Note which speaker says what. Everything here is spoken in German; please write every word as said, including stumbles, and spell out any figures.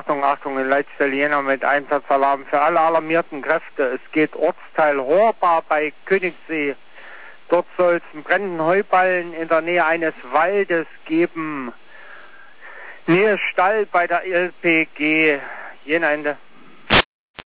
Speaker 1: Achtung, Achtung, in Leitstelle Jena mit Einsatzalarm für alle alarmierten Kräfte. Es geht Ortsteil Horbar bei Königssee. Dort soll es einen brennenden Heuballen in der Nähe eines Waldes geben. Nähe Stall bei der L P G. Jena Ende.